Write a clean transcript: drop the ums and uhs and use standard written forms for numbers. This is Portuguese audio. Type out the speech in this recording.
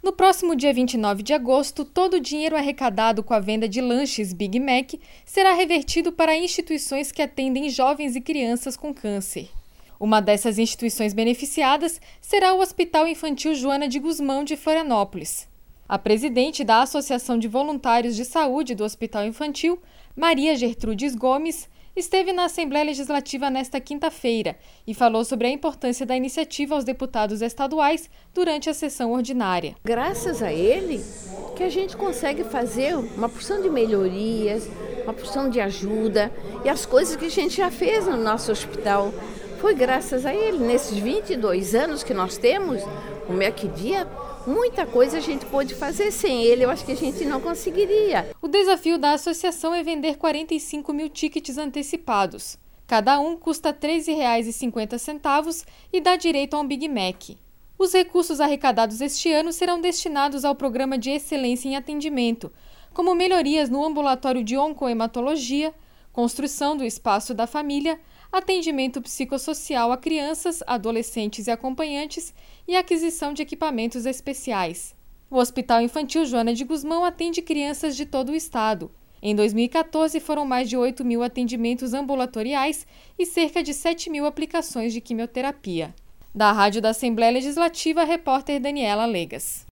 No próximo dia 29 de agosto, todo o dinheiro arrecadado com a venda de lanches Big Mac será revertido para instituições que atendem jovens e crianças com câncer. Uma dessas instituições beneficiadas será o Hospital Infantil Joana de Guzmão de Florianópolis. A presidente da Associação de Voluntários de Saúde do Hospital Infantil, Maria Gertrudes Gomes, esteve na Assembleia Legislativa nesta quinta-feira e falou sobre a importância da iniciativa aos deputados estaduais durante a sessão ordinária. Graças a ele que a gente consegue fazer uma porção de melhorias, uma porção de ajuda e as coisas que a gente já fez no nosso hospital. Foi graças a ele, nesses 22 anos que nós temos, o MEC-Dia, muita coisa a gente pôde fazer. Sem ele, eu acho que a gente não conseguiria. O desafio da associação é vender 45 mil tickets antecipados. Cada um custa R$ 13,50 e dá direito a um Big Mac. Os recursos arrecadados este ano serão destinados ao Programa de Excelência em Atendimento, como melhorias no ambulatório de oncohematologia, construção do espaço da família, atendimento psicossocial a crianças, adolescentes e acompanhantes e aquisição de equipamentos especiais. O Hospital Infantil Joana de Guzmão atende crianças de todo o estado. Em 2014, foram mais de 8 mil atendimentos ambulatoriais e cerca de 7 mil aplicações de quimioterapia. Da Rádio da Assembleia Legislativa, a repórter Daniela Legas.